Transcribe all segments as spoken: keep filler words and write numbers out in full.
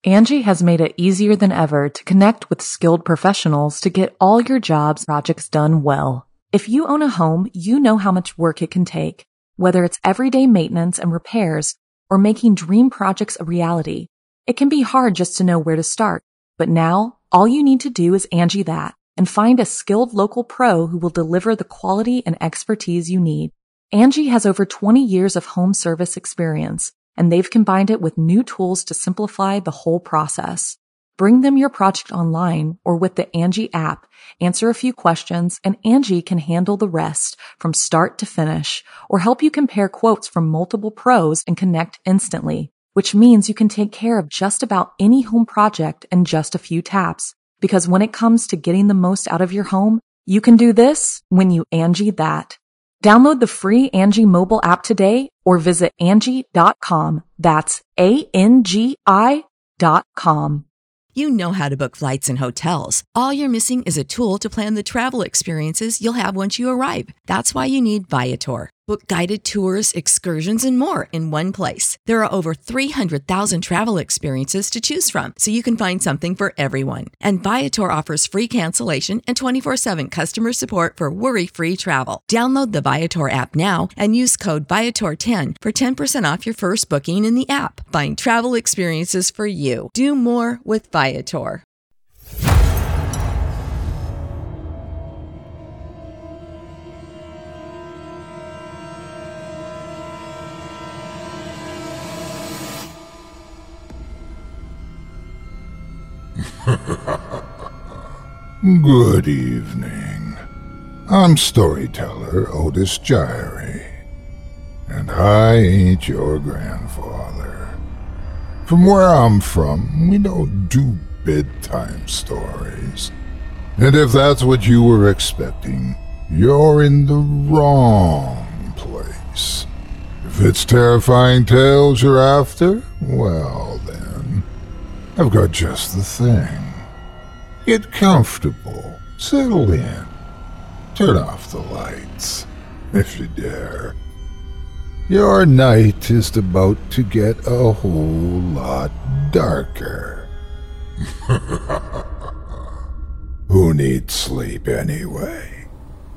Angie has made it easier than ever to connect with skilled professionals to get all your jobs projects done well. If you own a home, you know how much work it can take, whether it's everyday maintenance and repairs or making dream projects a reality. It can be hard just to know where to start, but now all you need to do is Angie that and find a skilled local pro who will deliver the quality and expertise you need. Angie has over twenty years of home service experience, and they've combined it with new tools to simplify the whole process. Bring them your project online or with the Angie app, answer a few questions, and Angie can handle the rest from start to finish or help you compare quotes from multiple pros and connect instantly, which means you can take care of just about any home project in just a few taps. Because when it comes to getting the most out of your home, you can do this when you Angie that. Download the free Angie mobile app today or visit Angie dot com. That's A N G I dot com. You know how to book flights and hotels. All you're missing is a tool to plan the travel experiences you'll have once you arrive. That's why you need Viator. Book guided tours, excursions, and more in one place. There are over three hundred thousand travel experiences to choose from, so you can find something for everyone. And Viator offers free cancellation and twenty-four seven customer support for worry-free travel. Download the Viator app now and use code Viator ten for ten percent off your first booking in the app. Find travel experiences for you. Do more with Viator. Good evening. I'm storyteller Otis Gyrie, and I ain't your grandfather. From where I'm from, we don't do bedtime stories. And if that's what you were expecting, you're in the wrong place. If it's terrifying tales you're after, well then, I've got just the thing. Get comfortable, settle in, turn off the lights, if you dare. Your night is about to get a whole lot darker. Who needs sleep anyway?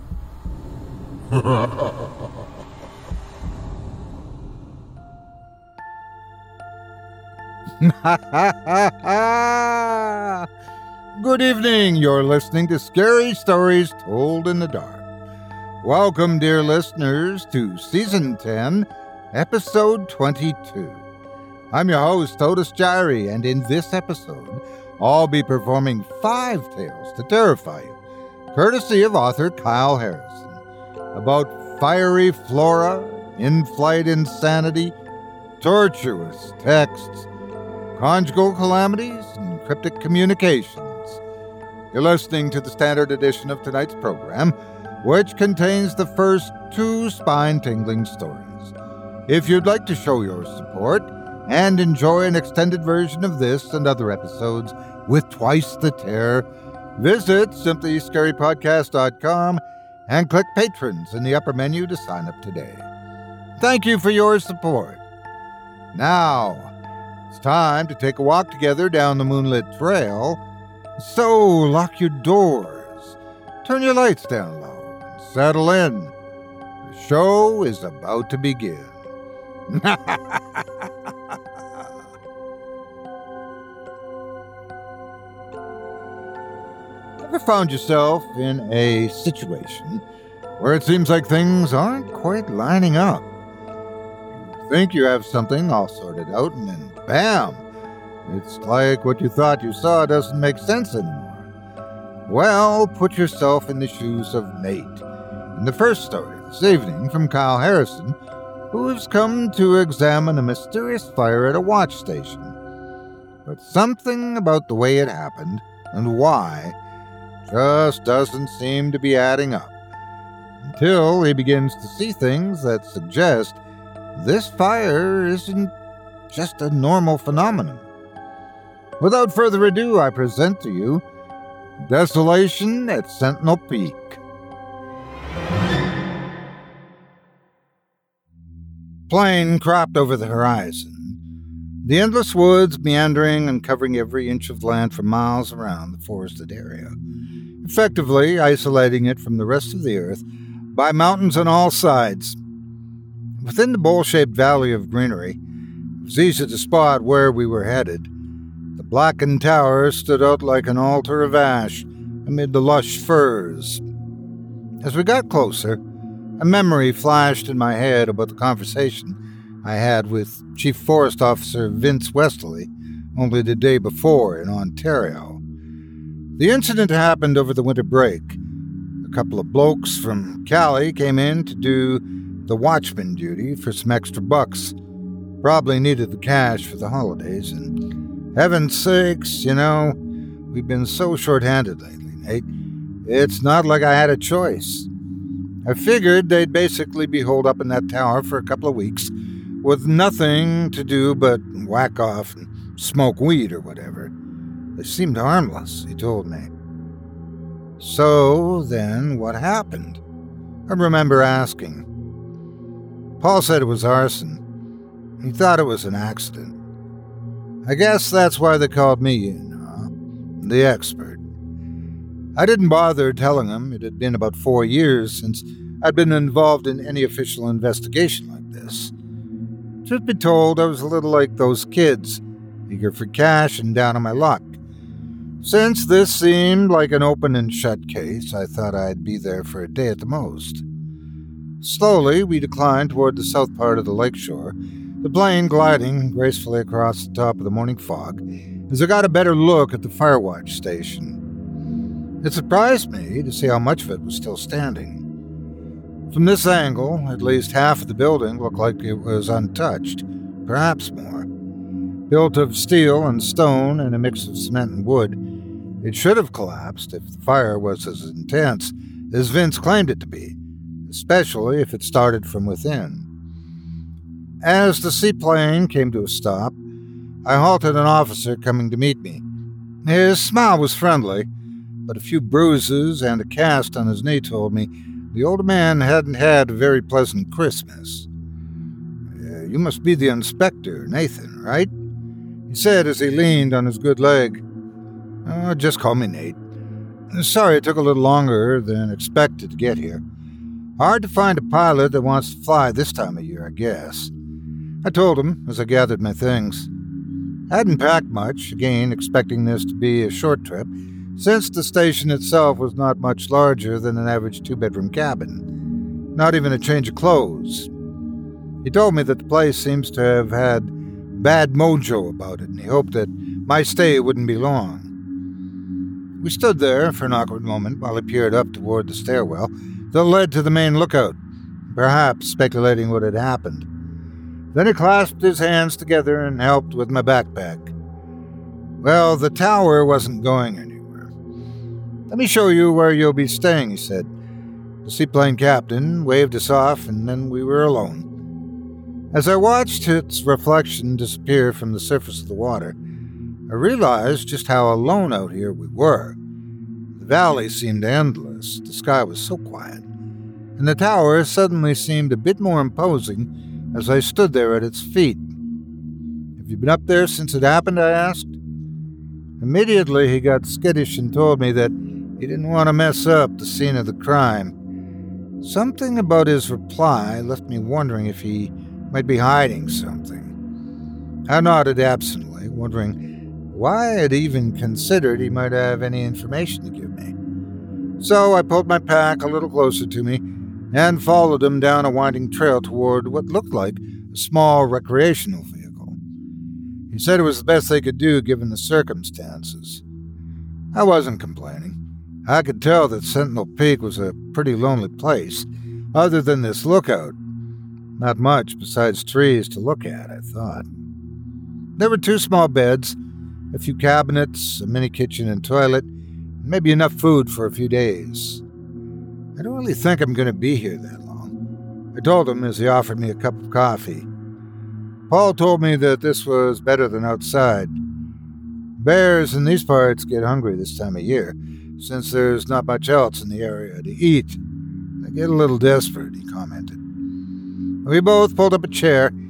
Good evening, you're listening to Scary Stories Told in the Dark. Welcome, dear listeners, to Season ten, Episode twenty-two. I'm your host, Otis Gyrie, and in this episode, I'll be performing five tales to terrify you, courtesy of author Kyle Harrison, about fiery flora, in-flight insanity, tortuous texts, conjugal calamities, and cryptic communications. You're listening to the standard edition of tonight's program, which contains the first two spine-tingling stories. If you'd like to show your support and enjoy an extended version of this and other episodes with twice the terror, visit simply scary podcast dot com and click Patrons in the upper menu to sign up today. Thank you for your support. Now, it's time to take a walk together down the moonlit trail. So lock your doors, turn your lights down low, and settle in. The show is about to begin. Ever found yourself in a situation where it seems like things aren't quite lining up? You think you have something all sorted out, and then bam! It's like what you thought you saw doesn't make sense anymore. Well, put yourself in the shoes of Nate. In the first story this evening from Kyle Harrison, who has come to examine a mysterious fire at a watch station. But something about the way it happened and why just doesn't seem to be adding up, until he begins to see things that suggest this fire isn't just a normal phenomenon. Without further ado, I present to you Desolation at Sentinel Peak. Plane cropped over the horizon. The endless woods meandering and covering every inch of land for miles around the forested area, effectively isolating it from the rest of the earth by mountains on all sides. Within the bowl-shaped valley of greenery, it was easy to spot where we were headed. The blackened tower stood out like an altar of ash amid the lush firs. As we got closer, a memory flashed in my head about the conversation I had with Chief Forest Officer Vince Westerly only the day before in Ontario. The incident happened over the winter break. A couple of blokes from Cali came in to do the watchman duty for some extra bucks. Probably needed the cash for the holidays, and heaven's sakes, you know, we've been so short-handed lately, Nate. It's not like I had a choice. I figured they'd basically be holed up in that tower for a couple of weeks with nothing to do but whack off and smoke weed or whatever. They seemed harmless, he told me. So then what happened? I remember asking. Paul said it was arson. He thought it was an accident. I guess that's why they called me in, huh? The expert. I didn't bother telling him it had been about four years since I'd been involved in any official investigation like this. Truth be told, I was a little like those kids, eager for cash and down on my luck. Since this seemed like an open and shut case, I thought I'd be there for a day at the most. Slowly, we declined toward the south part of the lakeshore, the plane gliding gracefully across the top of the morning fog as I got a better look at the Firewatch station. It surprised me to see how much of it was still standing. From this angle, at least half of the building looked like it was untouched, perhaps more. Built of steel and stone and a mix of cement and wood, it should have collapsed if the fire was as intense as Vince claimed it to be, especially if it started from within. As the seaplane came to a stop, I halted an officer coming to meet me. His smile was friendly, but a few bruises and a cast on his knee told me the older man hadn't had a very pleasant Christmas. Uh, you must be the inspector, Nathan, right? He said as he leaned on his good leg. Oh, just call me Nate. Sorry it took a little longer than expected to get here. Hard to find a pilot that wants to fly this time of year, I guess. I told him as I gathered my things. I hadn't packed much, again expecting this to be a short trip, since the station itself was not much larger than an average two-bedroom cabin. Not even a change of clothes. He told me that the place seems to have had bad mojo about it, and he hoped that my stay wouldn't be long. We stood there for an awkward moment while he peered up toward the stairwell that led to the main lookout, perhaps speculating what had happened. Then he clasped his hands together and helped with my backpack. Well, the tower wasn't going anywhere. Let me show you where you'll be staying, he said. The seaplane captain waved us off, and then we were alone. As I watched its reflection disappear from the surface of the water, I realized just how alone out here we were. The valley seemed endless, the sky was so quiet, and the tower suddenly seemed a bit more imposing as I stood there at its feet. Have you been up there since it happened? I asked. Immediately he got skittish and told me that he didn't want to mess up the scene of the crime. Something about his reply left me wondering if he might be hiding something. I nodded absently, wondering why I had even considered he might have any information to give me. So I pulled my pack a little closer to me and followed him down a winding trail toward what looked like a small recreational vehicle. He said it was the best they could do given the circumstances. I wasn't complaining. I could tell that Sentinel Peak was a pretty lonely place, other than this lookout. Not much besides trees to look at, I thought. There were two small beds, a few cabinets, a mini kitchen and toilet, and maybe enough food for a few days. I don't really think I'm going to be here that long, I told him as he offered me a cup of coffee. Paul told me that this was better than outside. Bears in these parts get hungry this time of year, since there's not much else in the area to eat. They get a little desperate, he commented. We both pulled up a chair,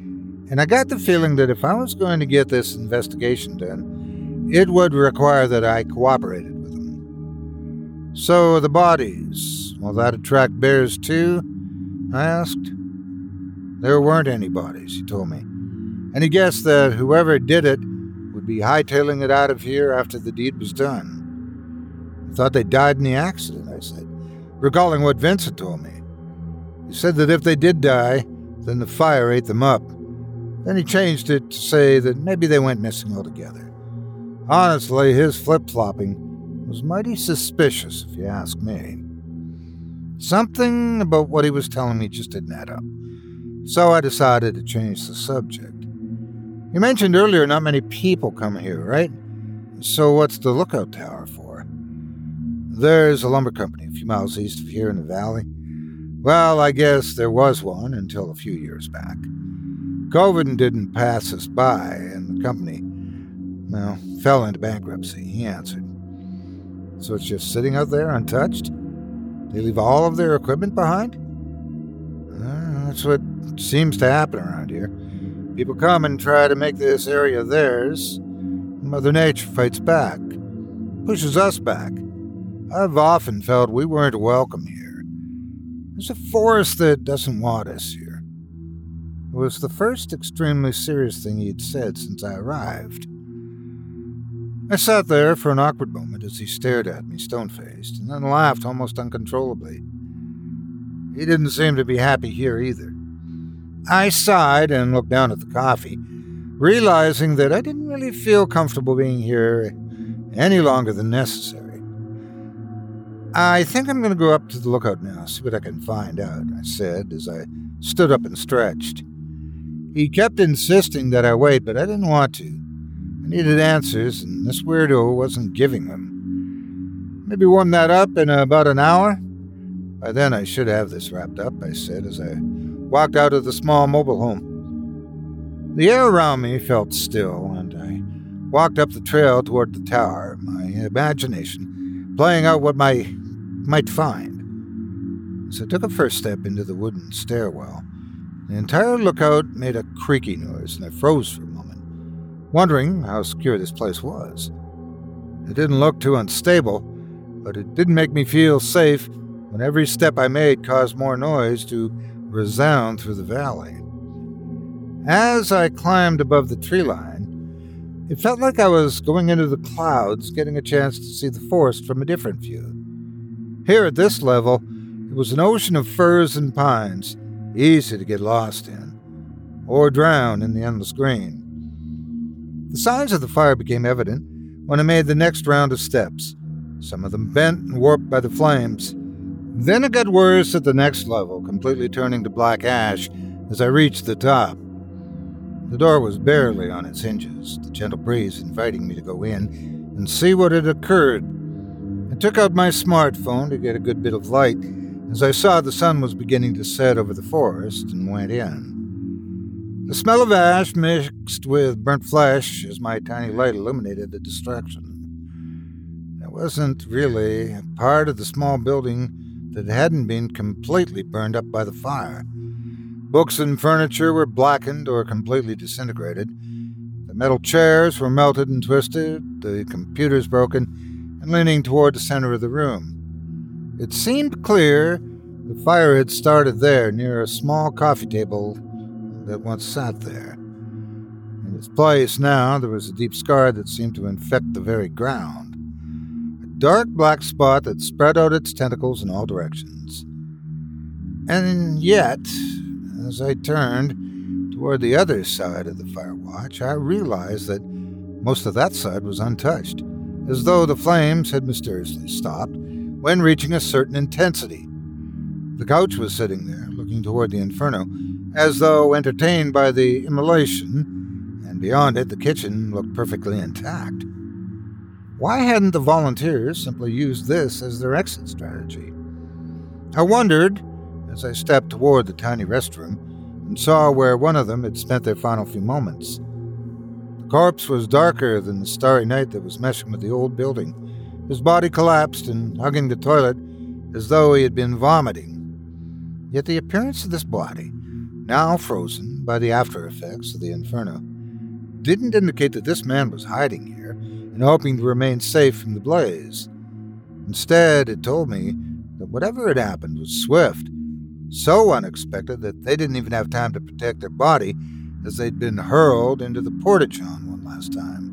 And I got the feeling that if I was going to get this investigation done, it would require that I cooperated with them. So the bodies, will that attract bears too? I asked. There weren't any bodies, he told me, and he guessed that whoever did it would be hightailing it out of here after the deed was done. I thought they died in the accident, I said, recalling what Vincent told me. He said that if they did die, then the fire ate them up. Then he changed it to say that maybe they went missing altogether. Honestly, his flip-flopping was mighty suspicious, if you ask me. Something about what he was telling me just didn't add up. So I decided to change the subject. You mentioned earlier not many people come here, right? So what's the lookout tower for? There's a lumber company a few miles east of here in the valley. Well, I guess there was one until a few years back. COVID didn't pass us by, and the company, well, fell into bankruptcy, he answered. So it's just sitting out there untouched? They leave all of their equipment behind? Uh, that's what seems to happen around here. People come and try to make this area theirs. Mother Nature fights back, pushes us back. I've often felt we weren't welcome here. There's a force that doesn't want us here. It was the first extremely serious thing he'd said since I arrived. I sat there for an awkward moment as he stared at me stone-faced, and then laughed almost uncontrollably. He didn't seem to be happy here either. I sighed and looked down at the coffee, realizing that I didn't really feel comfortable being here any longer than necessary. I think I'm going to go up to the lookout now, see what I can find out, I said as I stood up and stretched. He kept insisting that I wait, but I didn't want to. I needed answers, and this weirdo wasn't giving them. Maybe warm that up in about an hour? By then I should have this wrapped up, I said as I walked out of the small mobile home. The air around me felt still, and I walked up the trail toward the tower, my imagination playing out what I might find. As I took a first step into the wooden stairwell, the entire lookout made a creaky noise, and I froze for a moment, wondering how secure this place was. It didn't look too unstable, but it didn't make me feel safe when every step I made caused more noise to resound through the valley. As I climbed above the tree line, it felt like I was going into the clouds, getting a chance to see the forest from a different view. Here at this level, it was an ocean of firs and pines, easy to get lost in, or drown in the endless green. The signs of the fire became evident when I made the next round of steps, some of them bent and warped by the flames. Then it got worse at the next level, completely turning to black ash as I reached the top. The door was barely on its hinges, the gentle breeze inviting me to go in and see what had occurred. I took out my smartphone to get a good bit of light as I saw the sun was beginning to set over the forest and went in. The smell of ash mixed with burnt flesh as my tiny light illuminated the destruction. There wasn't really a part of the small building that hadn't been completely burned up by the fire. Books and furniture were blackened or completely disintegrated. The metal chairs were melted and twisted, the computers broken, and leaning toward the center of the room. It seemed clear the fire had started there, near a small coffee table that once sat there. In its place now, there was a deep scar that seemed to infect the very ground. A dark black spot that spread out its tentacles in all directions. And yet, as I turned toward the other side of the fire watch, I realized that most of that side was untouched, as though the flames had mysteriously stopped when reaching a certain intensity. The couch was sitting there, looking toward the inferno, as though entertained by the immolation, and beyond it the kitchen looked perfectly intact. Why hadn't the volunteers simply used this as their exit strategy? I wondered as I stepped toward the tiny restroom and saw where one of them had spent their final few moments. The corpse was darker than the starry night that was meshing with the old building. His body collapsed and hugging the toilet as though he had been vomiting. Yet the appearance of this body, now frozen by the after effects of the inferno, didn't indicate that this man was hiding here and hoping to remain safe from the blaze. Instead, it told me that whatever had happened was swift, so unexpected that they didn't even have time to protect their body as they'd been hurled into the porta-john one last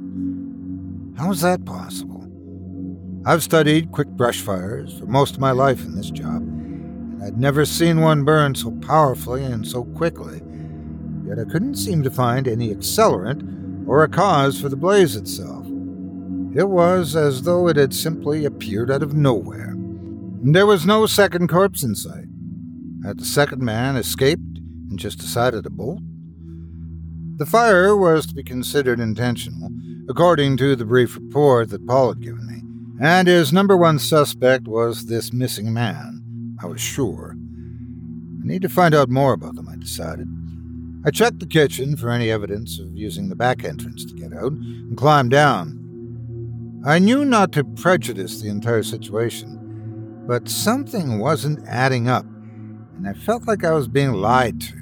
time. How was that possible? I've studied quick brush fires for most of my life in this job, and I'd never seen one burn so powerfully and so quickly, yet I couldn't seem to find any accelerant or a cause for the blaze itself. It was as though it had simply appeared out of nowhere. There was no second corpse in sight. Had the second man escaped and just decided to bolt? The fire was to be considered intentional, according to the brief report that Paul had given me, and his number one suspect was this missing man, I was sure. I need to find out more about them, I decided. I checked the kitchen for any evidence of using the back entrance to get out and climbed down. I knew not to prejudice the entire situation, but something wasn't adding up, and I felt like I was being lied to.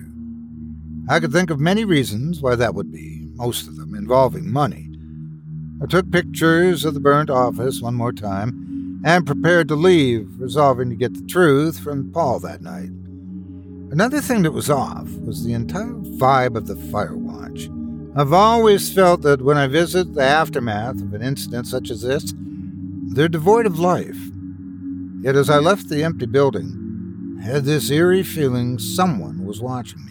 I could think of many reasons why that would be, most of them involving money. I took pictures of the burnt office one more time and prepared to leave, resolving to get the truth from Paul that night. Another thing that was off was the entire vibe of the fire watch. I've always felt that when I visit the aftermath of an incident such as this, they're devoid of life. Yet as I left the empty building, I had this eerie feeling someone was watching me.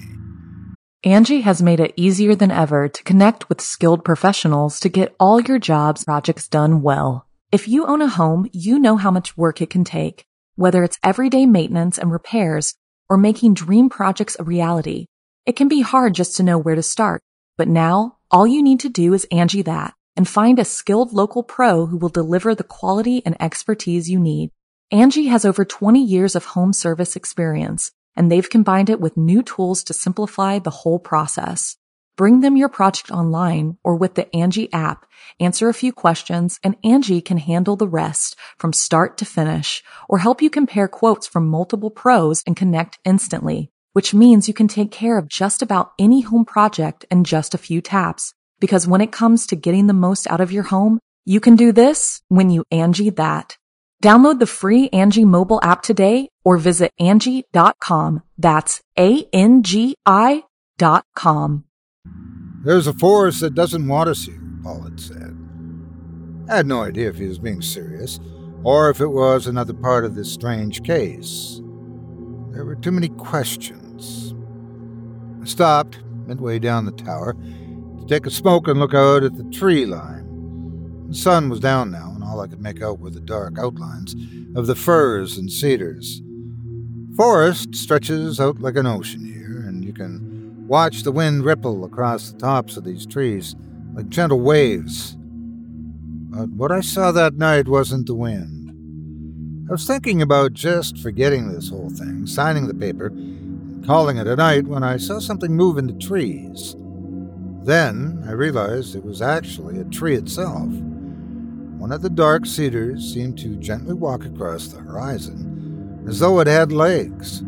Angie has made it easier than ever to connect with skilled professionals to get all your jobs projects done well. If you own a home, you know how much work it can take, whether it's everyday maintenance and repairs or making dream projects a reality. It can be hard just to know where to start. But now, all you need to do is Angie that and find a skilled local pro who will deliver the quality and expertise you need. Angie has over twenty years of home service experience, and they've combined it with new tools to simplify the whole process. Bring them your project online or with the Angie app, answer a few questions, and Angie can handle the rest from start to finish or help you compare quotes from multiple pros and connect instantly, which means you can take care of just about any home project in just a few taps. Because when it comes to getting the most out of your home, you can do this when you Angie that. Download the free Angie mobile app today or visit Angie dot com. That's A N G I dot com. There's a force that doesn't want us here, Paul had said. I had no idea if he was being serious or if it was another part of this strange case. There were too many questions. I stopped midway down the tower to take a smoke and look out at the tree line. The sun was down now, and all I could make out were the dark outlines of the firs and cedars. Forest stretches out like an ocean here, and you can watch the wind ripple across the tops of these trees like gentle waves. But what I saw that night wasn't the wind. I was thinking about just forgetting this whole thing, signing the paper, and calling it a night when I saw something move in the trees. Then I realized it was actually a tree itself. One of the dark cedars seemed to gently walk across the horizon, as though it had legs.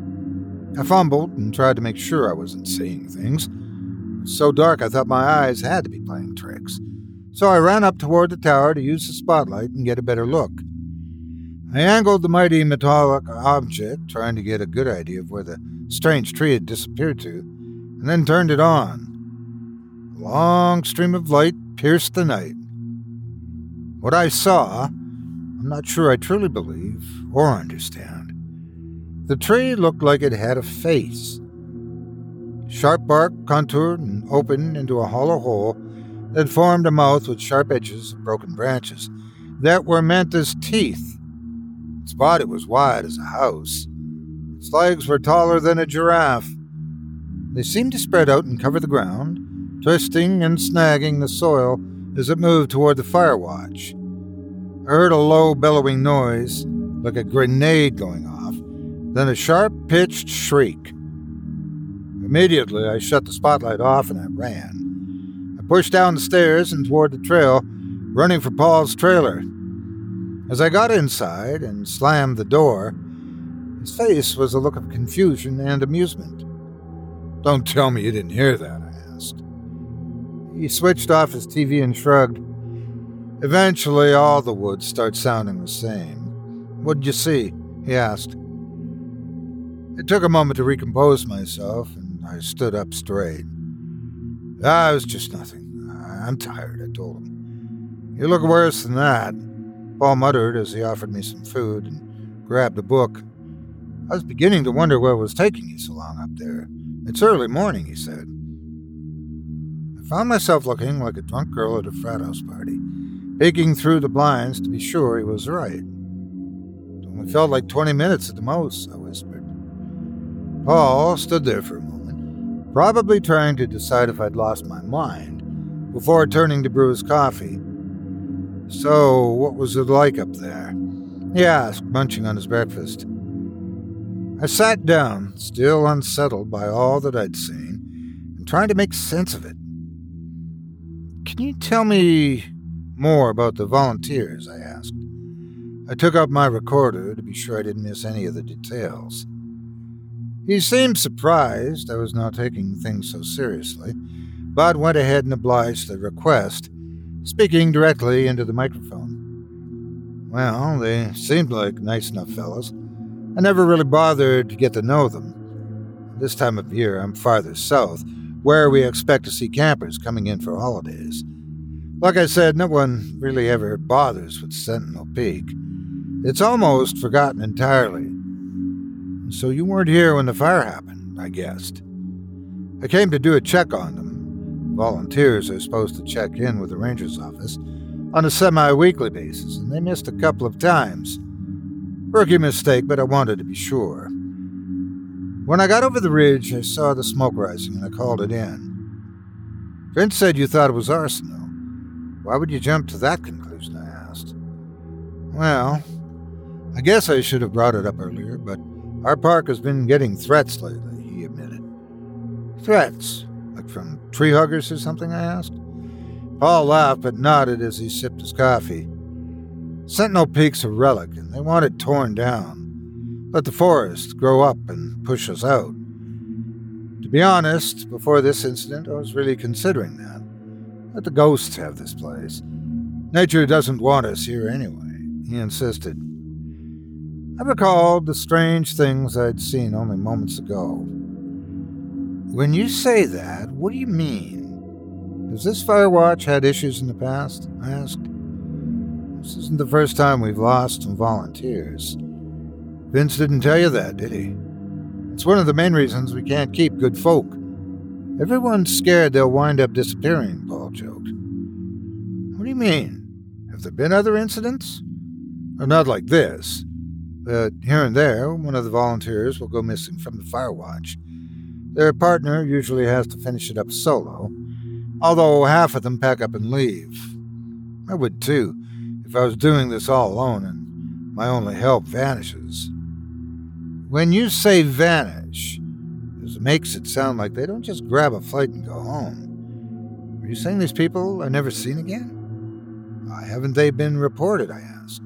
I fumbled and tried to make sure I wasn't seeing things. It was so dark I thought my eyes had to be playing tricks. So I ran up toward the tower to use the spotlight and get a better look. I angled the mighty metallic object, trying to get a good idea of where the strange tree had disappeared to, and then turned it on. A long stream of light pierced the night. What I saw, I'm not sure I truly believe or understand. The tree looked like it had a face. Sharp bark contoured and opened into a hollow hole that formed a mouth with sharp edges of broken branches that were meant as teeth. Its body was wide as a house. Its legs were taller than a giraffe. They seemed to spread out and cover the ground, twisting and snagging the soil as it moved toward the fire watch. I heard a low bellowing noise, like a grenade going off, then a sharp-pitched shriek. Immediately, I shut the spotlight off and I ran. I pushed down the stairs and toward the trail, running for Paul's trailer. As I got inside and slammed the door, his face was a look of confusion and amusement. Don't tell me you didn't hear that, I asked. He switched off his T V and shrugged. Eventually, all the woods start sounding the same. What'd you see? He asked. It took a moment to recompose myself, and I stood up straight. Ah, it was just nothing. I'm tired, I told him. You look worse than that, Paul muttered as he offered me some food and grabbed a book. I was beginning to wonder what was taking you so long up there. It's early morning, he said. I found myself looking like a drunk girl at a frat house party, peeking through the blinds to be sure he was right. It only felt like twenty minutes at the most, I whispered. Paul stood there for a moment, probably trying to decide if I'd lost my mind, before turning to brew his coffee. So, what was it like up there? He asked, munching on his breakfast. I sat down, still unsettled by all that I'd seen, and trying to make sense of it. Can you tell me more about the volunteers? I asked. I took out my recorder to be sure I didn't miss any of the details. He seemed surprised I was not taking things so seriously, but went ahead and obliged the request, speaking directly into the microphone. Well, they seemed like nice enough fellows. I never really bothered to get to know them. This time of year, I'm farther south, where we expect to see campers coming in for holidays. Like I said, no one really ever bothers with Sentinel Peak. It's almost forgotten entirely. So you weren't here when the fire happened, I guessed. I came to do a check on them. Volunteers are supposed to check in with the ranger's office on a semi-weekly basis, and they missed a couple of times. Rookie mistake, but I wanted to be sure. When I got over the ridge, I saw the smoke rising, and I called it in. Vince said you thought it was arson, though. Why would you jump to that conclusion, I asked. Well, I guess I should have brought it up earlier, but our park has been getting threats lately, he admitted. Threats? Like from tree huggers or something, I asked. Paul laughed but nodded as he sipped his coffee. Sentinel Peak's a relic, and they want it torn down. Let the forest grow up and push us out. To be honest, before this incident, I was really considering that. Let the ghosts have this place. Nature doesn't want us here anyway, he insisted. I recalled the strange things I'd seen only moments ago. When you say that, what do you mean? Has this fire watch had issues in the past? I asked. This isn't the first time we've lost some volunteers. Vince didn't tell you that, did he? It's one of the main reasons we can't keep good folk. Everyone's scared they'll wind up disappearing, Paul joked. What do you mean? Have there been other incidents? Or not like this, but here and there, one of the volunteers will go missing from the fire watch. Their partner usually has to finish it up solo, although half of them pack up and leave. I would too, if I was doing this all alone and my only help vanishes. When you say vanish, it makes it sound like they don't just grab a flight and go home. Are you saying these people are never seen again? Why haven't they been reported, I asked.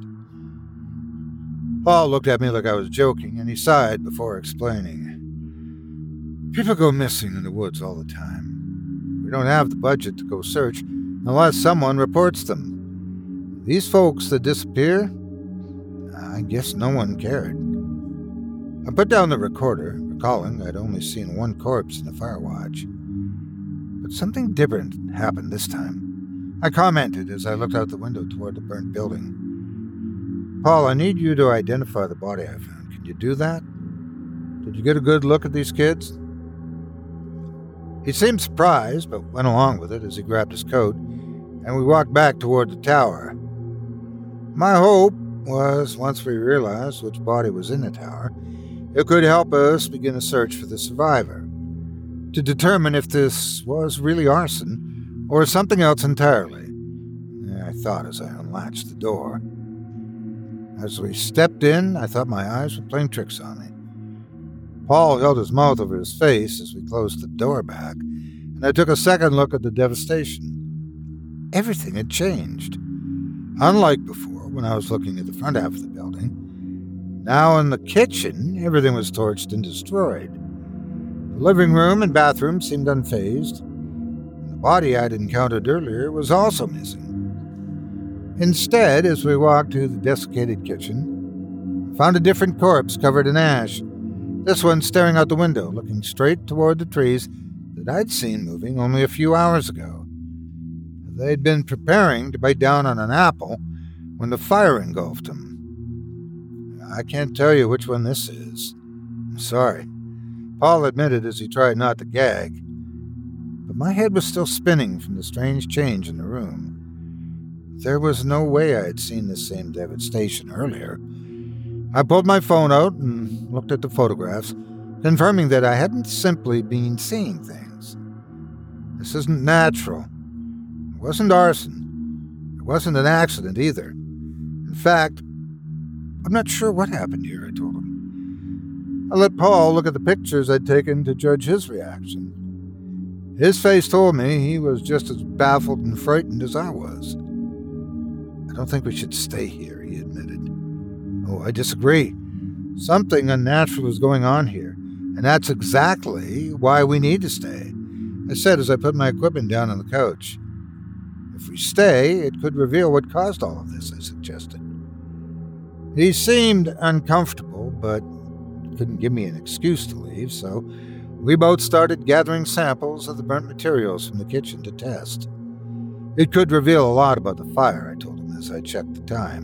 Paul looked at me like I was joking, and he sighed before explaining. People go missing in the woods all the time. We don't have the budget to go search unless someone reports them. These folks that disappear, I guess no one cared. I put down the recorder, recalling I'd only seen one corpse in the fire watch. But something different happened this time. I commented as I looked out the window toward the burnt building. Paul, I need you to identify the body I found. Can you do that? Did you get a good look at these kids? He seemed surprised, but went along with it as he grabbed his coat, and we walked back toward the tower. My hope was, once we realized which body was in the tower, it could help us begin a search for the survivor, to determine if this was really arson or something else entirely. I thought as I unlatched the door. As we stepped in, I thought my eyes were playing tricks on me. Paul held his mouth over his face as we closed the door back, and I took a second look at the devastation. Everything had changed. Unlike before, when I was looking at the front half of the building, now in the kitchen, everything was torched and destroyed. The The living room and bathroom seemed unfazed. The body I'd encountered earlier was also missing. Instead, as we walked to the desiccated kitchen, I found a different corpse covered in ash. This one staring out the window, looking straight toward the trees that I'd seen moving only a few hours ago. They'd been preparing to bite down on an apple when the fire engulfed them. I can't tell you which one this is. I'm sorry. Paul admitted as he tried not to gag. But my head was still spinning from the strange change in the room. There was no way I had seen this same devastation earlier. I pulled my phone out and looked at the photographs, confirming that I hadn't simply been seeing things. This isn't natural. It wasn't arson. It wasn't an accident either. In fact, I'm not sure what happened here, I told him. I let Paul look at the pictures I'd taken to judge his reaction. His face told me he was just as baffled and frightened as I was. I don't think we should stay here, he admitted. Oh, I disagree. Something unnatural is going on here, and that's exactly why we need to stay, I said as I put my equipment down on the couch. If we stay, it could reveal what caused all of this, I suggested. He seemed uncomfortable, but couldn't give me an excuse to leave, so we both started gathering samples of the burnt materials from the kitchen to test. It could reveal a lot about the fire, I told him as I checked the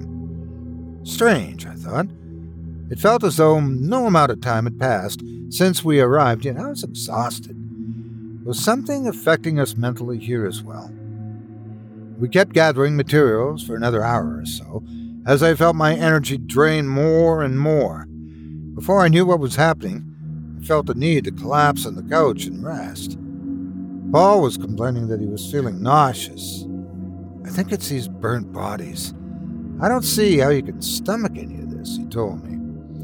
time. Strange, I thought. It felt as though no amount of time had passed since we arrived, yet I was exhausted. Was something affecting us mentally here as well? We kept gathering materials for another hour or so, as I felt my energy drain more and more. Before I knew what was happening, I felt the need to collapse on the couch and rest. Paul was complaining that he was feeling nauseous. I think it's these burnt bodies. I don't see how you can stomach any of this, he told me.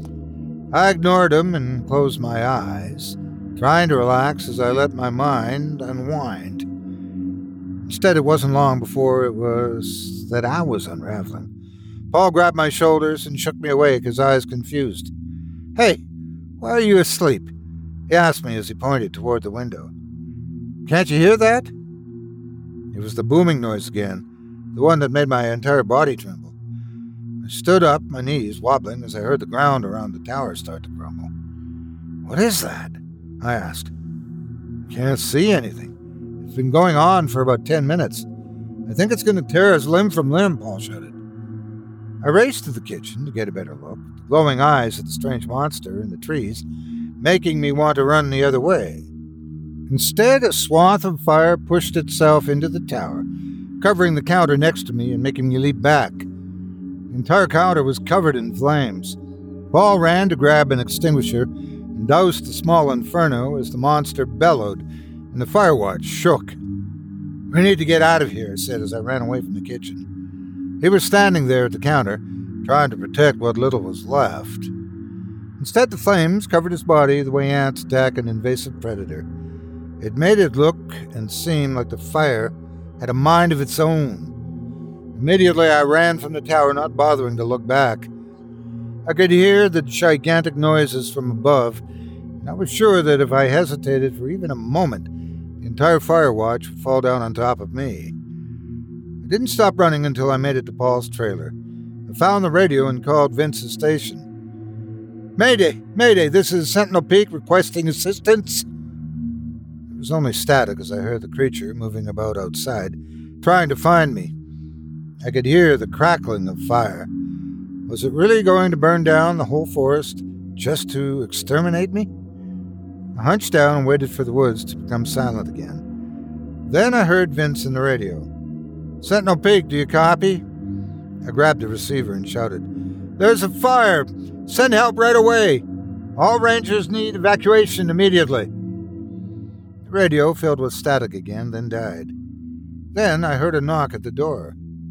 I ignored him and closed my eyes, trying to relax as I let my mind unwind. Instead, it wasn't long before it was that I was unraveling. Paul grabbed my shoulders and shook me awake, his eyes confused. Hey, why are you asleep? He asked me as he pointed toward the window. Can't you hear that? It was the booming noise again, the one that made my entire body tremble. I stood up, my knees wobbling as I heard the ground around the tower start to crumble. What is that? I asked. Can't see anything. It's been going on for about ten minutes. I think it's going to tear us limb from limb, Paul shouted. I raced to the kitchen to get a better look, the glowing eyes at the strange monster in the trees, making me want to run the other way. Instead, a swath of fire pushed itself into the tower, covering the counter next to me and making me leap back. The entire counter was covered in flames. Paul ran to grab an extinguisher and doused the small inferno as the monster bellowed and the firewatch shook. We need to get out of here, I said as I ran away from the kitchen. He was standing there at the counter, trying to protect what little was left. Instead, the flames covered his body the way ants attack an invasive predator. It made it look and seem like the fire had a mind of its own. Immediately, I ran from the tower, not bothering to look back. I could hear the gigantic noises from above, and I was sure that if I hesitated for even a moment, the entire firewatch would fall down on top of me. I didn't stop running until I made it to Paul's trailer. I found the radio and called Vince's station. Mayday! Mayday! This is Sentinel Peak requesting assistance! It was only static as I heard the creature moving about outside, trying to find me. I could hear the crackling of fire. Was it really going to burn down the whole forest just to exterminate me? I hunched down and waited for the woods to become silent again. Then I heard Vince in the radio. Sentinel Peak, do you copy? I grabbed the receiver and shouted, There's a fire! Send help right away! All rangers need evacuation immediately. The radio filled with static again, then died. Then I heard a knock at the door.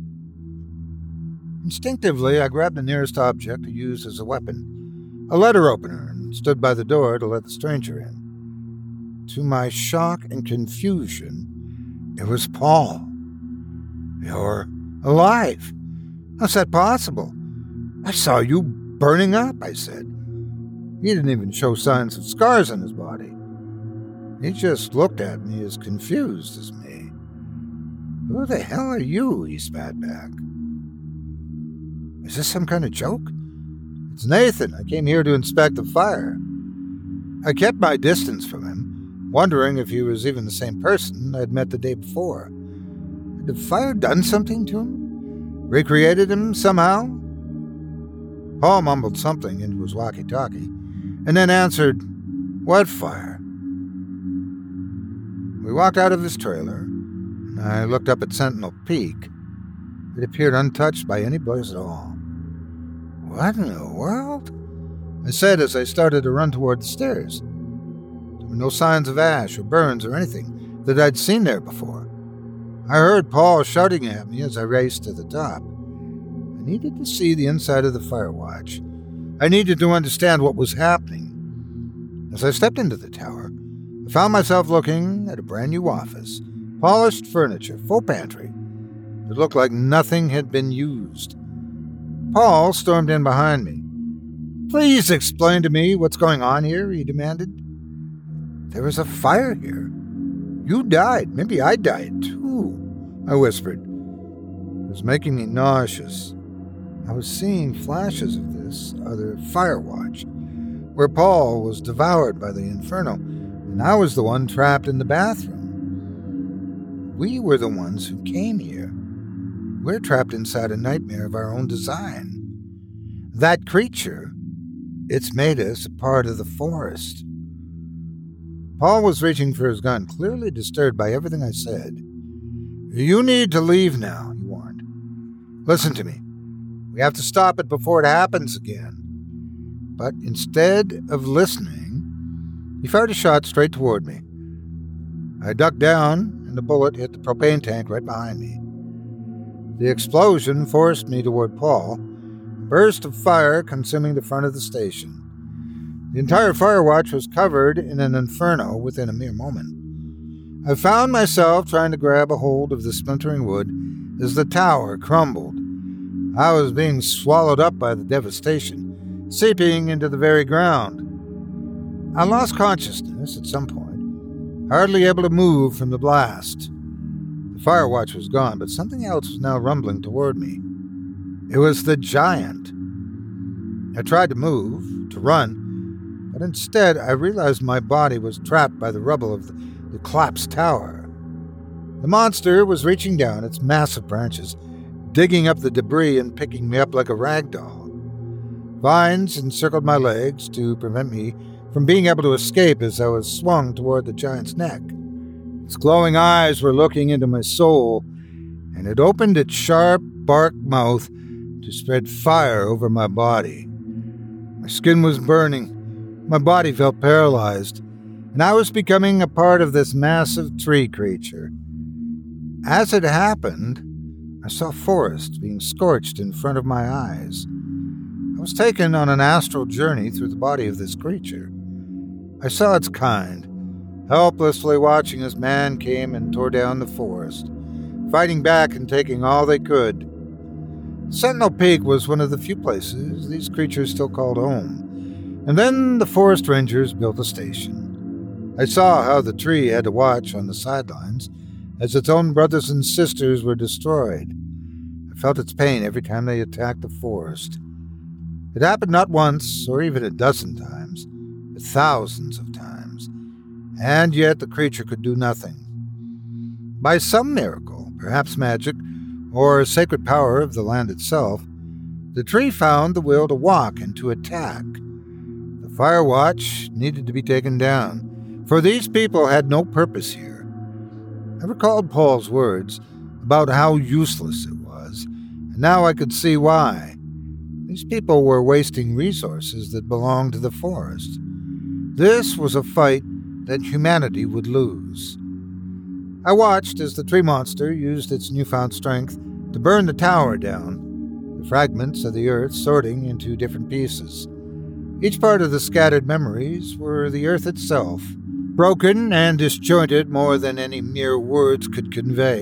Instinctively, I grabbed the nearest object to use as a weapon, a letter opener, and stood by the door to let the stranger in. To my shock and confusion, it was Paul. You're alive. How's that possible? I saw you burning up, I said. He didn't even show signs of scars on his body. He just looked at me as confused as me. "Who the hell are you?" he spat back. "Is this some kind of joke?" "It's Nathan. I came here to inspect the fire." I kept my distance from him, wondering if he was even the same person I'd met the day before. Had the fire done something to him? Recreated him somehow? Paul mumbled something into his walkie-talkie, and then answered, "What fire?" We walked out of his trailer, and I looked up at Sentinel Peak. It appeared untouched by any blaze at all. "What in the world?" I said as I started to run toward the stairs. There were no signs of ash or burns or anything that I'd seen there before. I heard Paul shouting at me as I raced to the top. I needed to see the inside of the Firewatch. I needed to understand what was happening. As I stepped into the tower, I found myself looking at a brand new office, polished furniture, full pantry. It looked like nothing had been used. Paul stormed in behind me. "Please explain to me what's going on here," he demanded. "There was a fire here. You died. Maybe I died too," I whispered. It was making me nauseous. I was seeing flashes of this other Firewatch, where Paul was devoured by the Inferno, and I was the one trapped in the bathroom. We were the ones who came here. We're trapped inside a nightmare of our own design. That creature, it's made us a part of the forest. Paul was reaching for his gun, clearly disturbed by everything I said. "You need to leave now," he warned. "Listen to me. We have to stop it before it happens again." But instead of listening, he fired a shot straight toward me. I ducked down, and the bullet hit the propane tank right behind me. The explosion forced me toward Paul, a burst of fire consuming the front of the station. The entire Firewatch was covered in an inferno within a mere moment. I found myself trying to grab a hold of the splintering wood as the tower crumbled. I was being swallowed up by the devastation, seeping into the very ground. I lost consciousness at some point, hardly able to move from the blast. The Firewatch was gone, but something else was now rumbling toward me. It was the giant. I tried to move, to run, but instead I realized my body was trapped by the rubble of the, the collapsed tower. The monster was reaching down its massive branches, digging up the debris and picking me up like a rag doll. Vines encircled my legs to prevent me from being able to escape as I was swung toward the giant's neck. Its glowing eyes were looking into my soul, and it opened its sharp, bark mouth to spread fire over my body. My skin was burning, my body felt paralyzed, and I was becoming a part of this massive tree creature. As it happened, I saw forests being scorched in front of my eyes. I was taken on an astral journey through the body of this creature. I saw its kind, helplessly watching as man came and tore down the forest, fighting back and taking all they could. Sentinel Peak was one of the few places these creatures still called home, and then the forest rangers built a station. I saw how the tree had to watch on the sidelines as its own brothers and sisters were destroyed. I felt its pain every time they attacked the forest. It happened not once or even a dozen times, but thousands of times, and yet the creature could do nothing. By some miracle, perhaps magic, or a sacred power of the land itself, the tree found the will to walk and to attack. The Firewatch needed to be taken down, for these people had no purpose here. I recalled Paul's words about how useless it was, and now I could see why. These people were wasting resources that belonged to the forest. This was a fight that humanity would lose. I watched as the tree monster used its newfound strength to burn the tower down, the fragments of the earth sorting into different pieces. Each part of the scattered memories were the earth itself, broken and disjointed more than any mere words could convey.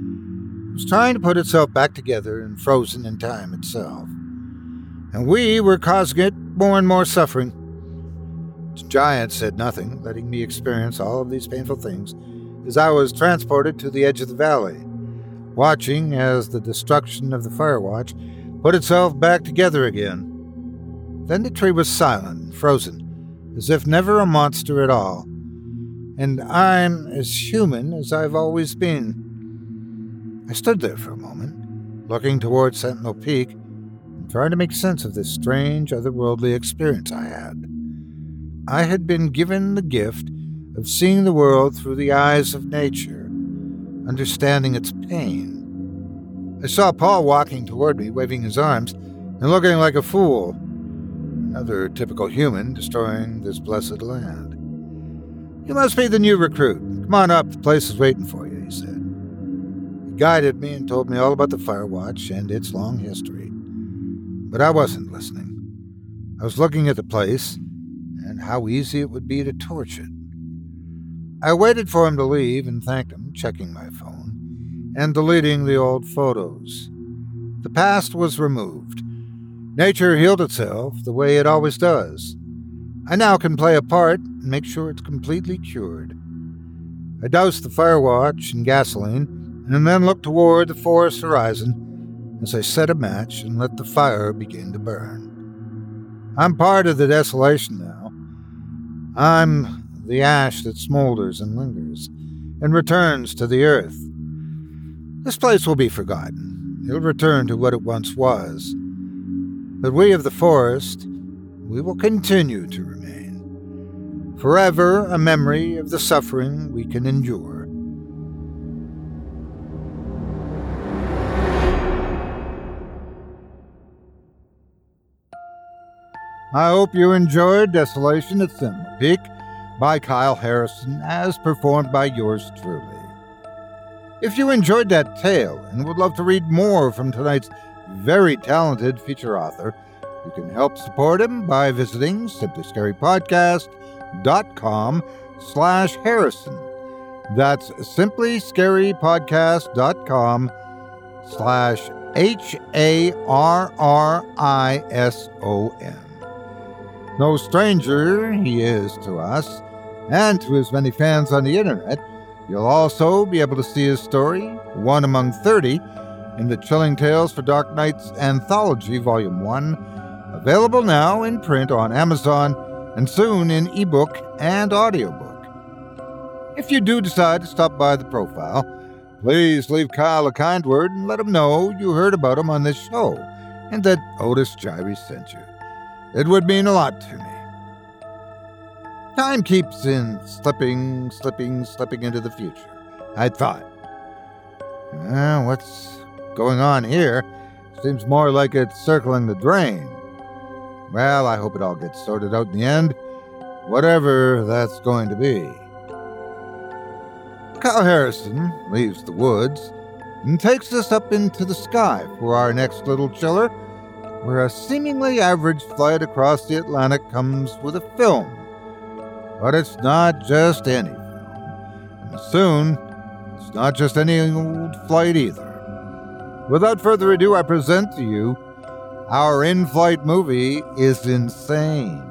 It was trying to put itself back together and frozen in time itself. And we were causing it more and more suffering. giant said nothing, letting me experience all of these painful things as I was transported to the edge of the valley, watching as the destruction of the Firewatch put itself back together again. Then the tree was silent and frozen, as if never a monster at all, and I'm as human as I've always been. I stood there for a moment, looking toward Sentinel Peak, and trying to make sense of this strange, otherworldly experience I had. I had been given the gift of seeing the world through the eyes of nature, understanding its pain. I saw Paul walking toward me, waving his arms, and looking like a fool. Another typical human destroying this blessed land. "You must be the new recruit. Come on up, the place is waiting for you," he said. He guided me and told me all about the Firewatch and its long history. But I wasn't listening. I was looking at the place and how easy it would be to torch it. I waited for him to leave and thanked him, checking my phone and deleting the old photos. The past was removed. Nature healed itself the way it always does. I now can play a part and make sure it's completely cured. I doused the Firewatch in gasoline and then looked toward the forest horizon as I set a match and let the fire begin to burn. I'm part of the desolation now. I'm the ash that smolders and lingers and returns to the earth. This place will be forgotten. It'll return to what it once was. But we of the forest, we will continue to remain, forever a memory of the suffering we can endure. I hope you enjoyed Desolation at Sentinel Peak by Kyle Harrison, as performed by yours truly. If you enjoyed that tale and would love to read more from tonight's very talented feature author, you can help support him by visiting simplyscarypodcast.com slash Harrison. That's simplyscarypodcast.com slash H A R R I S O N. No stranger he is to us, and to his many fans on the internet. You'll also be able to see his story, one among thirty, in the Chilling Tales for Dark Nights Anthology, Volume one, available now in print on Amazon and soon in ebook and audiobook. If you do decide to stop by the profile, please leave Kyle a kind word and let him know you heard about him on this show and that Otis Jiry sent you. It would mean a lot to me. Time keeps in slipping, slipping, slipping into the future, I thought. Well, what's going on here? Seems more like it's circling the drain. Well, I hope it all gets sorted out in the end, whatever that's going to be. Kyle Harrison leaves the woods and takes us up into the sky for our next little chiller, where a seemingly average flight across the Atlantic comes with a film. But it's not just any film. And soon, it's not just any old flight either. Without further ado, I present to you our in-flight movie is insane.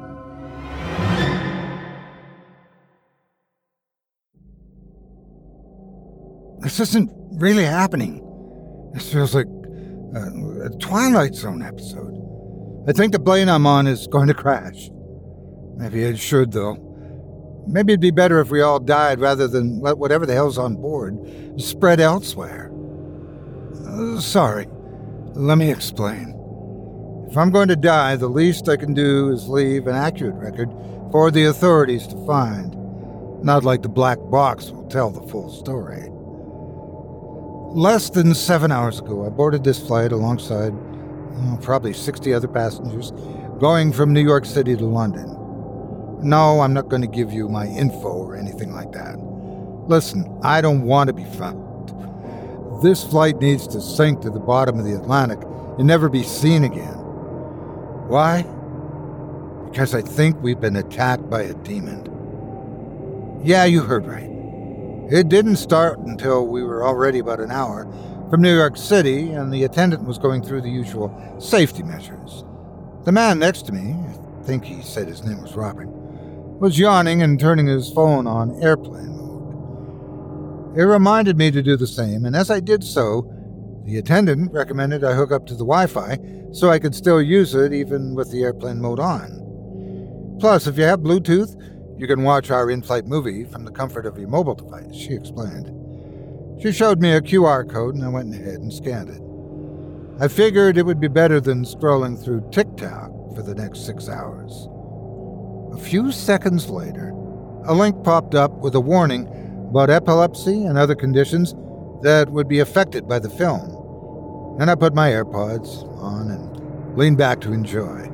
This isn't really happening. This feels like a, a Twilight Zone episode. I think the plane I'm on is going to crash. Maybe it should, though. Maybe it'd be better if we all died rather than let whatever the hell's on board spread elsewhere. Uh, sorry. Let me explain. If I'm going to die, the least I can do is leave an accurate record for the authorities to find. Not like the black box will tell the full story. Less than seven hours ago, I boarded this flight alongside oh, probably sixty other passengers going from New York City to London. No, I'm not going to give you my info or anything like that. Listen, I don't want to be found. This flight needs to sink to the bottom of the Atlantic and never be seen again. Why? Because I think we've been attacked by a demon. Yeah, you heard right. It didn't start until we were already about an hour from New York City and the attendant was going through the usual safety measures. The man next to me, I think he said his name was Robert, was yawning and turning his phone on airplane mode. It reminded me to do the same, and as I did so, the attendant recommended I hook up to the Wi-Fi so I could still use it even with the airplane mode on. Plus, if you have Bluetooth, you can watch our in-flight movie from the comfort of your mobile device, she explained. She showed me a Q R code and I went ahead and scanned it. I figured it would be better than scrolling through TikTok for the next six hours. A few seconds later, a link popped up with a warning about epilepsy and other conditions that would be affected by the film, and I put my AirPods on and leaned back to enjoy.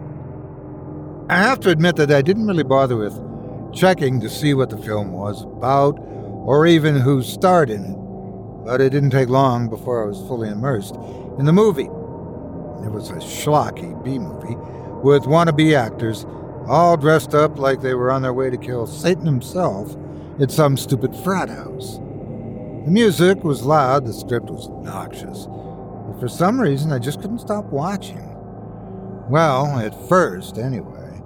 I have to admit that I didn't really bother with checking to see what the film was about or even who starred in it, but it didn't take long before I was fully immersed in the movie. It was a schlocky B-movie with wannabe actors all dressed up like they were on their way to kill Satan himself at some stupid frat house. The music was loud, the script was obnoxious, but for some reason I just couldn't stop watching. Well, at first, anyway.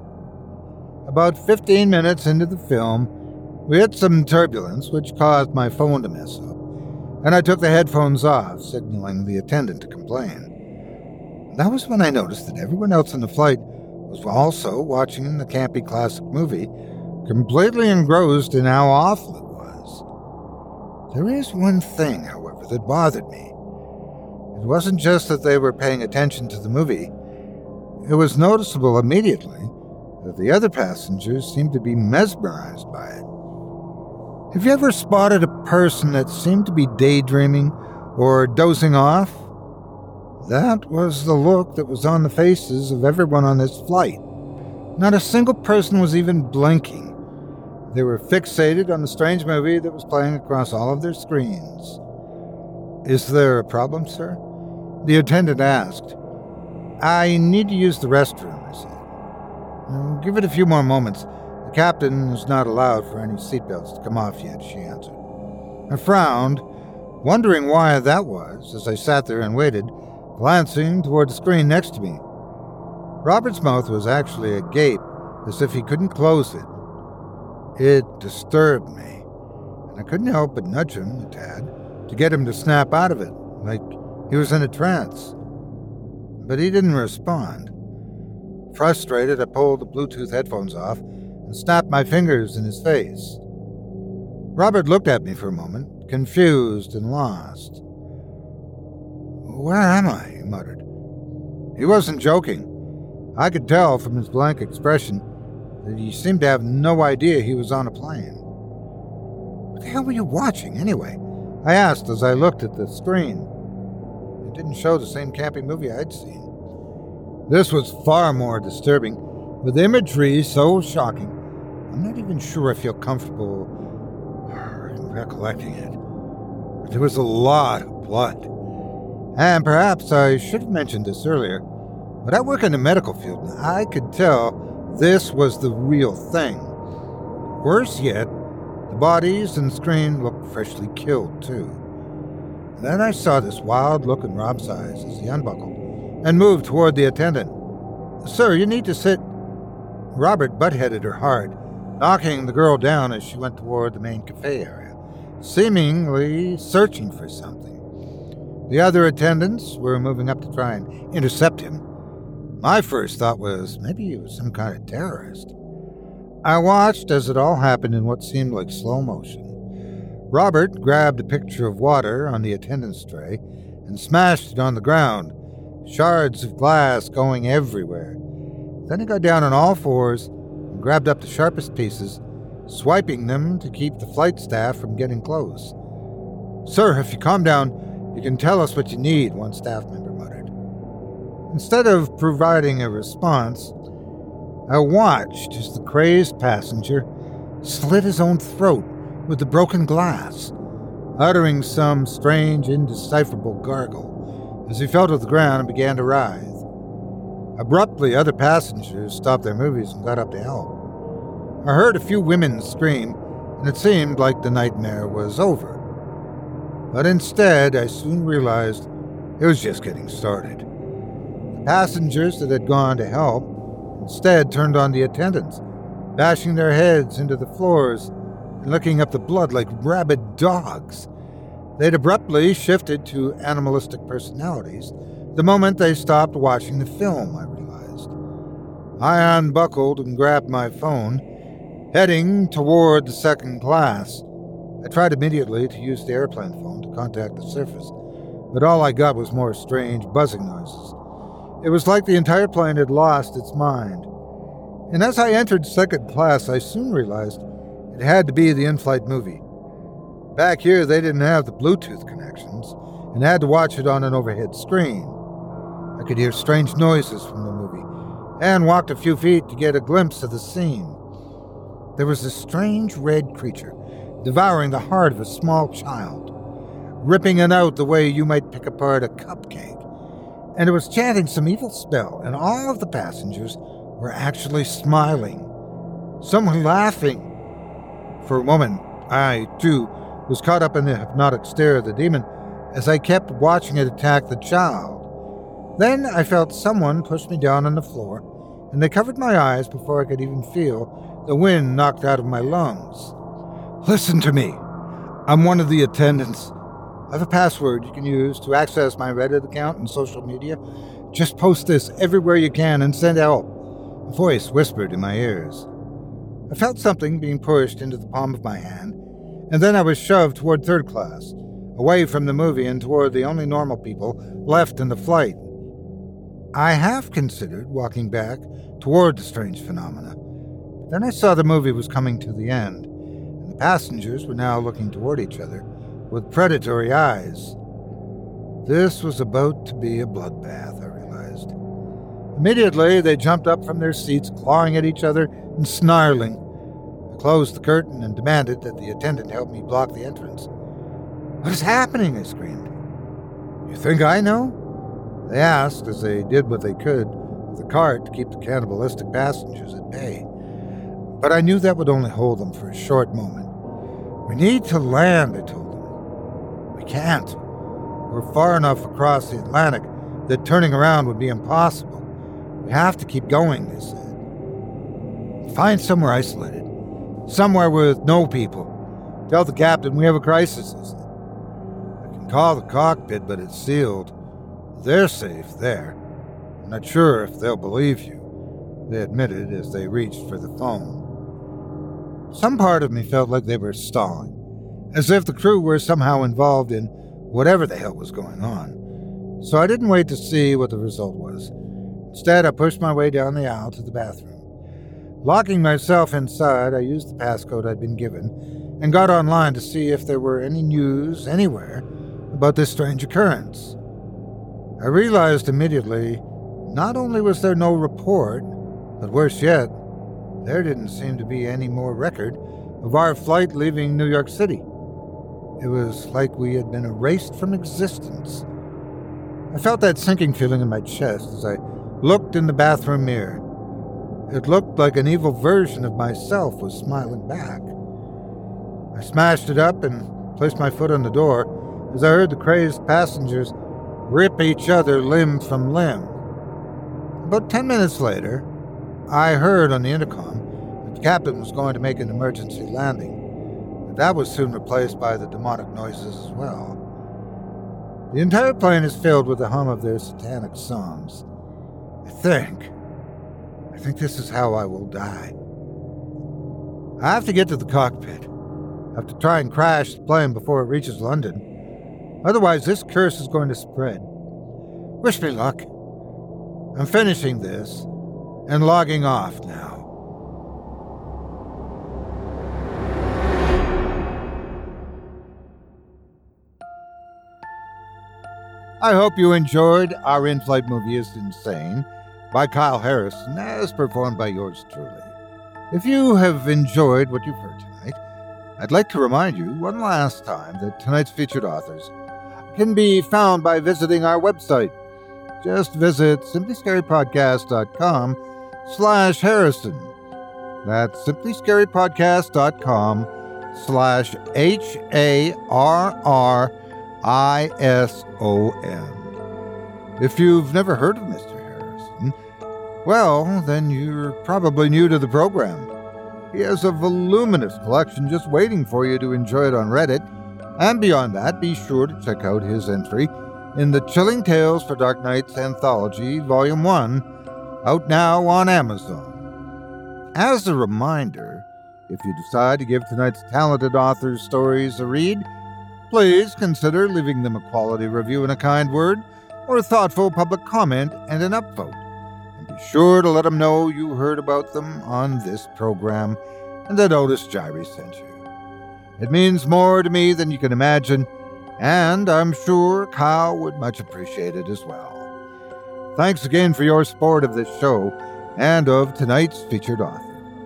About fifteen minutes into the film, we hit some turbulence which caused my phone to mess up, and I took the headphones off, signaling the attendant to complain. That was when I noticed that everyone else on the flight was also watching the campy classic movie, completely engrossed in how awful it was. There is one thing, however, that bothered me. It wasn't just that they were paying attention to the movie. It was noticeable immediately that the other passengers seemed to be mesmerized by it. Have you ever spotted a person that seemed to be daydreaming or dozing off? That was the look that was on the faces of everyone on this flight. Not a single person was even blinking. They were fixated on the strange movie that was playing across all of their screens. Is there a problem, sir? The attendant asked. I need to use the restroom, I said. Give it a few more moments. The captain has not allowed for any seatbelts to come off yet, she answered. I frowned, wondering why that was, as I sat there and waited, glancing toward the screen next to me. Robert's mouth was actually agape, as if he couldn't close it. It disturbed me, and I couldn't help but nudge him a tad to get him to snap out of it, like he was in a trance. But he didn't respond. Frustrated, I pulled the Bluetooth headphones off and snapped my fingers in his face. Robert looked at me for a moment, confused and lost. Where am I? He muttered. He wasn't joking. I could tell from his blank expression that he seemed to have no idea he was on a plane. What the hell were you watching, anyway? I asked as I looked at the screen. It didn't show the same campy movie I'd seen. This was far more disturbing, with imagery so shocking, I'm not even sure I feel comfortable recollecting it. But there was a lot of blood. And perhaps I should have mentioned this earlier, but I work in the medical field, and I could tell this was the real thing. Worse yet, the bodies and screen looked freshly killed, too. And then I saw this wild look in Rob's eyes as he unbuckled and moved toward the attendant. Sir, you need to sit. Robert butt-headed her hard, knocking the girl down as she went toward the main cafe area, seemingly searching for something. The other attendants were moving up to try and intercept him. My first thought was maybe he was some kind of terrorist. I watched as it all happened in what seemed like slow motion. Robert grabbed a pitcher of water on the attendant's tray and smashed it on the ground, shards of glass going everywhere. Then he got down on all fours and grabbed up the sharpest pieces, swiping them to keep the flight staff from getting close. Sir, if you calm down, you can tell us what you need, one staff member muttered. Instead of providing a response, I watched as the crazed passenger slit his own throat with the broken glass, uttering some strange, indecipherable gargle as he fell to the ground and began to writhe. Abruptly, other passengers stopped their movies and got up to help. I heard a few women scream, and it seemed like the nightmare was over. But instead, I soon realized it was just getting started. The passengers that had gone to help instead turned on the attendants, bashing their heads into the floors and licking up the blood like rabid dogs. They'd abruptly shifted to animalistic personalities the moment they stopped watching the film, I realized. I unbuckled and grabbed my phone, heading toward the second class. I tried immediately to use the airplane phone to contact the surface, but all I got was more strange buzzing noises. It was like the entire plane had lost its mind. And as I entered second class, I soon realized it had to be the in-flight movie. Back here, they didn't have the Bluetooth connections and had to watch it on an overhead screen. I could hear strange noises from the movie and walked a few feet to get a glimpse of the scene. There was a strange red creature devouring the heart of a small child, ripping it out the way you might pick apart a cupcake. And it was chanting some evil spell, and all of the passengers were actually smiling. Some were laughing. For a moment, I, too, was caught up in the hypnotic stare of the demon as I kept watching it attack the child. Then I felt someone push me down on the floor, and they covered my eyes before I could even feel the wind knocked out of my lungs. Listen to me. I'm one of the attendants. I have a password you can use to access my Reddit account and social media. Just post this everywhere you can and send help. A voice whispered in my ears. I felt something being pushed into the palm of my hand, and then I was shoved toward third class, away from the movie and toward the only normal people left in the flight. I half considered walking back toward the strange phenomena, but then I saw the movie was coming to the end, and the passengers were now looking toward each other with predatory eyes. This was about to be a bloodbath, I realized. Immediately, they jumped up from their seats, clawing at each other and snarling. I closed the curtain and demanded that the attendant help me block the entrance. What is happening? I screamed. You think I know? They asked as they did what they could with the cart to keep the cannibalistic passengers at bay. But I knew that would only hold them for a short moment. We need to land, I told them. We can't. We're far enough across the Atlantic that turning around would be impossible. We have to keep going, they said. Find somewhere isolated. Somewhere with no people. Tell the captain we have a crisis, they said. I can call the cockpit, but it's sealed. They're safe there. I'm not sure if they'll believe you, they admitted as they reached for the phone. Some part of me felt like they were stalling, as if the crew were somehow involved in whatever the hell was going on. So I didn't wait to see what the result was. Instead, I pushed my way down the aisle to the bathroom. Locking myself inside, I used the passcode I'd been given and got online to see if there were any news anywhere about this strange occurrence. I realized immediately, not only was there no report, but worse yet, there didn't seem to be any more record of our flight leaving New York City. It was like we had been erased from existence. I felt that sinking feeling in my chest as I looked in the bathroom mirror. It looked like an evil version of myself was smiling back. I smashed it up and placed my foot on the door as I heard the crazed passengers rip each other limb from limb. About ten minutes later, I heard on the intercom that the captain was going to make an emergency landing, but that was soon replaced by the demonic noises as well. The entire plane is filled with the hum of their satanic songs. I think, I think this is how I will die. I have to get to the cockpit. I have to try and crash the plane before it reaches London. Otherwise, this curse is going to spread. Wish me luck. I'm finishing this and logging off now. I hope you enjoyed our in-flight movie is Insane by Kyle Harrison, as performed by yours truly. If you have enjoyed what you've heard tonight, I'd like to remind you one last time that tonight's featured authors can be found by visiting our website. Just visit simplyscarypodcast.com slash Harrison. That's simplyscarypodcast.com slash H A R R I S O N. If you've never heard of Mister Harrison, well, then you're probably new to the program. He has a voluminous collection just waiting for you to enjoy it on Reddit. And beyond that, be sure to check out his entry in the Chilling Tales for Dark Nights Anthology, Volume one, out now on Amazon. As a reminder, if you decide to give tonight's talented authors' stories a read, please consider leaving them a quality review and a kind word, or a thoughtful public comment and an upvote. And be sure to let them know you heard about them on this program and that Otis Jiry sent you. It means more to me than you can imagine, and I'm sure Kyle would much appreciate it as well. Thanks again for your support of this show and of tonight's featured author.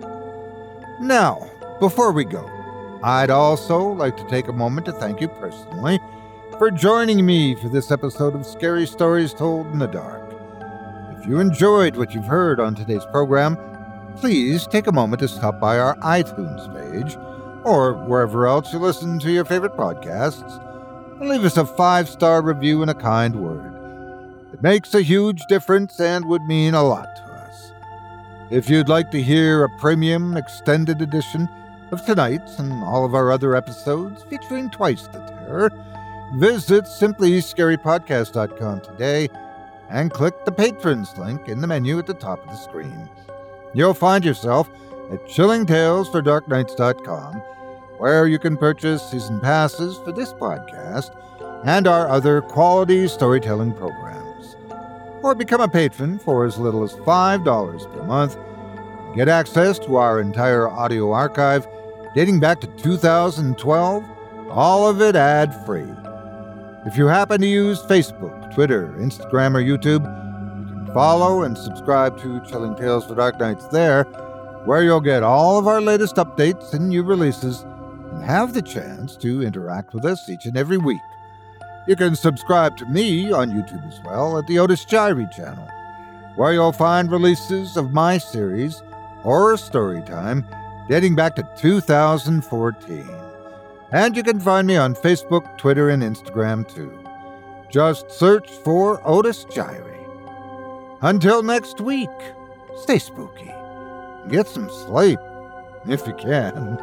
Now, before we go, I'd also like to take a moment to thank you personally for joining me for this episode of Scary Stories Told in the Dark. If you enjoyed what you've heard on today's program, please take a moment to stop by our iTunes page, or wherever else you listen to your favorite podcasts, and leave us a five-star review and a kind word. It makes a huge difference and would mean a lot to us. If you'd like to hear a premium extended edition of tonight's and all of our other episodes featuring Twice the Terror, visit simply scary podcast dot com today and click the Patrons link in the menu at the top of the screen. You'll find yourself at chilling tales for dark nights dot com, where you can purchase season passes for this podcast and our other quality storytelling programs. Or become a patron for as little as five dollars per month. Get access to our entire audio archive dating back to two thousand twelve, all of it ad-free. If you happen to use Facebook, Twitter, Instagram, or YouTube, you can follow and subscribe to Chilling Tales for Dark Nights there, where you'll get all of our latest updates and new releases and have the chance to interact with us each and every week. You can subscribe to me on YouTube as well at the Otis Jiry channel, where you'll find releases of my series, Horror Storytime, dating back to two thousand fourteen. And you can find me on Facebook, Twitter, and Instagram too. Just search for Otis Jiry. Until next week, stay spooky. Get some sleep, if you can.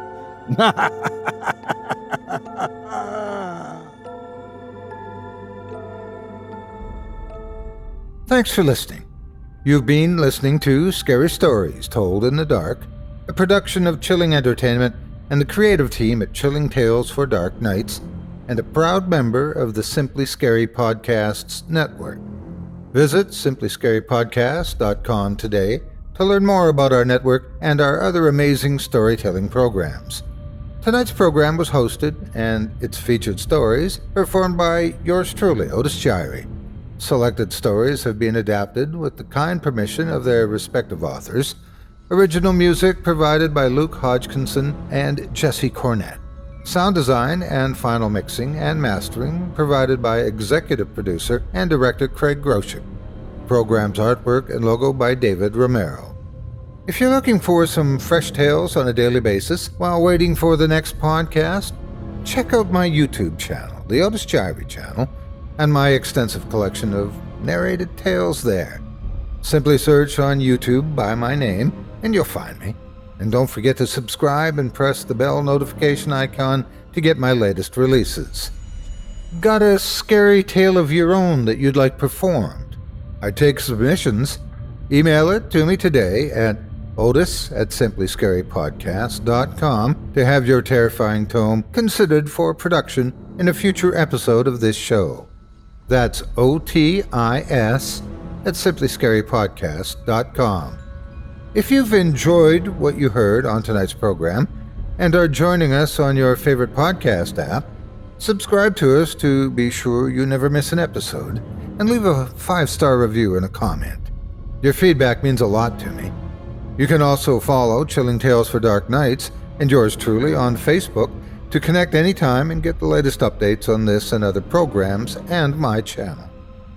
Thanks for listening. You've been listening to Scary Stories Told in the Dark, a production of Chilling Entertainment and the creative team at Chilling Tales for Dark Nights, and a proud member of the Simply Scary Podcasts network. Visit simply scary podcast dot com today to learn more about our network and our other amazing storytelling programs. Tonight's program was hosted, and its featured stories performed by yours truly, Otis Jiry. Selected stories have been adapted with the kind permission of their respective authors. Original music provided by Luke Hodgkinson and Jesse Cornett. Sound design and final mixing and mastering provided by executive producer and director Craig Groshek. Program's artwork and logo by David Romero. If you're looking for some fresh tales on a daily basis while waiting for the next podcast, check out my YouTube channel, the Otis Jiry channel, and my extensive collection of narrated tales there. Simply search on YouTube by my name, and you'll find me. And don't forget to subscribe and press the bell notification icon to get my latest releases. Got a scary tale of your own that you'd like performed? I take submissions. Email it to me today at otis at simply scary podcast dot com to have your terrifying tome considered for production in a future episode of this show. That's O T I S at simply scary podcast dot com. If you've enjoyed what you heard on tonight's program and are joining us on your favorite podcast app, subscribe to us to be sure you never miss an episode, and leave a five-star review and a comment. Your feedback means a lot to me. You can also follow Chilling Tales for Dark Nights and yours truly on Facebook to connect anytime and get the latest updates on this and other programs and my channel.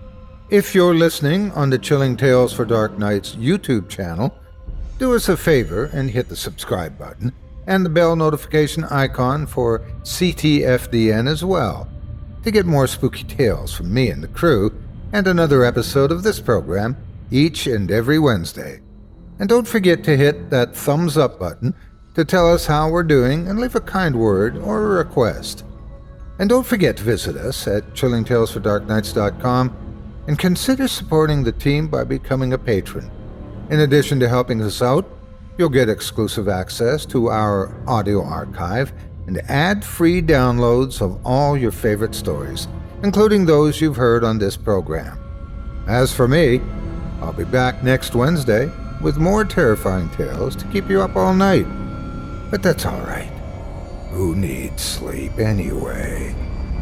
If you're listening on the Chilling Tales for Dark Nights YouTube channel, do us a favor and hit the subscribe button and the bell notification icon for C T F D N as well to get more spooky tales from me and the crew and another episode of this program each and every Wednesday. And don't forget to hit that thumbs up button to tell us how we're doing and leave a kind word or a request. And don't forget to visit us at chilling tales for dark nights dot com and consider supporting the team by becoming a patron. In addition to helping us out, you'll get exclusive access to our audio archive and ad-free downloads of all your favorite stories, including those you've heard on this program. As for me, I'll be back next Wednesday with more terrifying tales to keep you up all night. But that's all right. Who needs sleep anyway?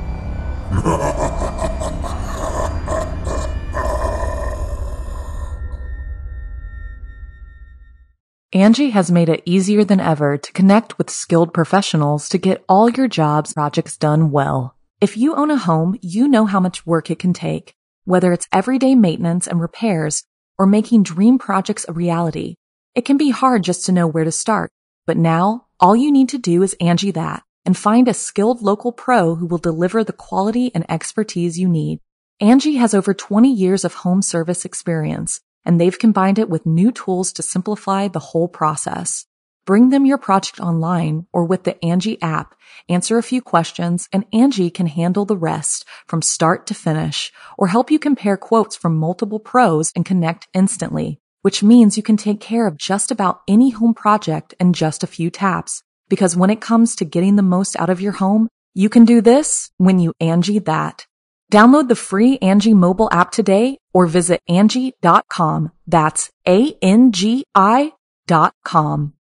Angie has made it easier than ever to connect with skilled professionals to get all your jobs projects done well. If you own a home, you know how much work it can take, whether it's everyday maintenance and repairs or making dream projects a reality. It can be hard just to know where to start, but now all you need to do is Angie that and find a skilled local pro who will deliver the quality and expertise you need. Angie has over twenty years of home service experience, and they've combined it with new tools to simplify the whole process. Bring them your project online or with the Angie app, answer a few questions, and Angie can handle the rest from start to finish, or help you compare quotes from multiple pros and connect instantly, which means you can take care of just about any home project in just a few taps. Because when it comes to getting the most out of your home, you can do this when you Angie that. Download the free Angie mobile app today or visit Angie dot com. That's A N G I dot com.